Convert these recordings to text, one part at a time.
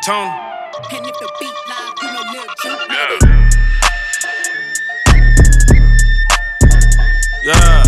Tony. And if the beat live, you know Lil Juke. Yeah.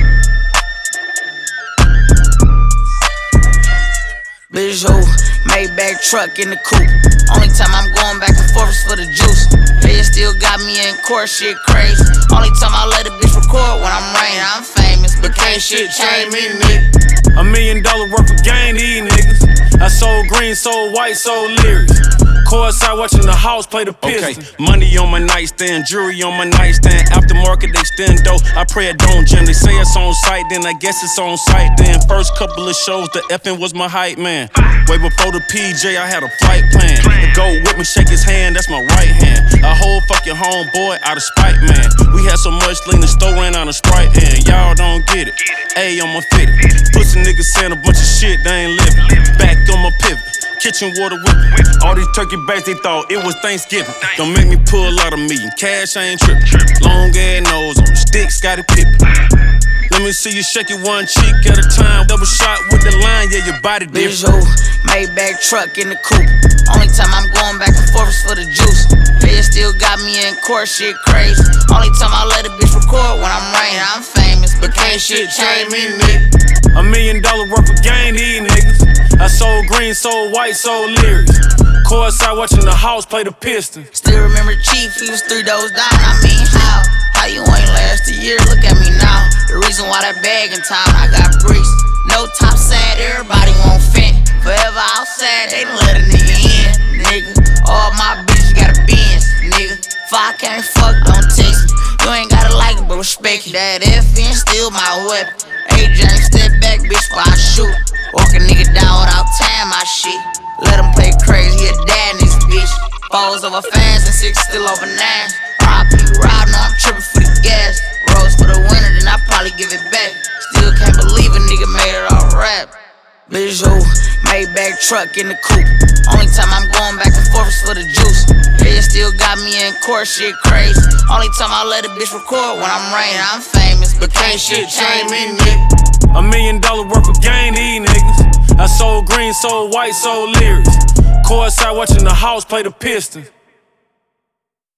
Bijou, Maybach truck in the coupe. Only time I'm going back and forth is for the juice. They still got me in court, shit crazy. Only time I let a bitch record when I'm rain. I'm famous, but can't shit change me, nigga. $1 million worth of game, these niggas. I sold green, sold white, sold lyrics. Courtside watching the house play the Pistons. Okay. Money on my nightstand, jewelry on my nightstand. Aftermarket extendo, I pray it don't jam. They say it's on site, then I guess it's on site. Then first couple of shows, the effing was my hype man. Way before the PJ, I had a flight plan. To go with me, shake his hand, that's my right hand. A whole fucking homeboy out of spite, man. We had so much lean, the store ran out of Sprite, and y'all don't get it. A on my fitted. Pussy niggas saying a bunch of shit, they ain't living. Back on my pivot. Kitchen water whipping. All these turkey backs, they thought it was Thanksgiving. Don't make me pull out a million. Cash, I ain't trippin'. Long ass nose on the stick, Scottie Pippen. Let me see you shake it one cheek at a time. Double shot with the line, yeah, your body different. Bijou, Maybach truck in the coupe. Only time I'm going back and forth is for the juice. They still got me in court, shit crazy. Only time I let a bitch record when I'm rain. I'm famous, but can't shit change me, nigga. $1 million worth of game, these niggas. I sold green, sold white, sold lyrics. Courtside watching the house play the Pistons. Still remember Chief, he was 3 doors down. I mean, how you ain't last a year? Look at me now. The reason why that bag in town, I got bricks. No top side, everybody won't fit. Forever outside, they done let a nigga in, nigga. All my bitches got a Benz, nigga. If I can't fuck, don't text me. You ain't gotta like it, but respect it. That FN still my weapon. AJ, step back, bitch, before I shoot. Walk a nigga down without tying my shit. Let him play crazy, he a dad in this bitch. Falls over fast and 6 still over 9. RIP ride, no, I'm tripping for the gas. Rose for the winter, then I probably give it back. Still can't believe a nigga made it all rap. Bijou, Maybach truck in the coupe. Only time I'm going back and forth is for the juice. They still got me in court, shit crazy. Only time I let a bitch record when I'm rain. I'm famous, but can't shit change me, nigga. $1 million worth of game, these niggas. I sold green, sold white, sold lyrics. Courtside watching the house play the Pistons.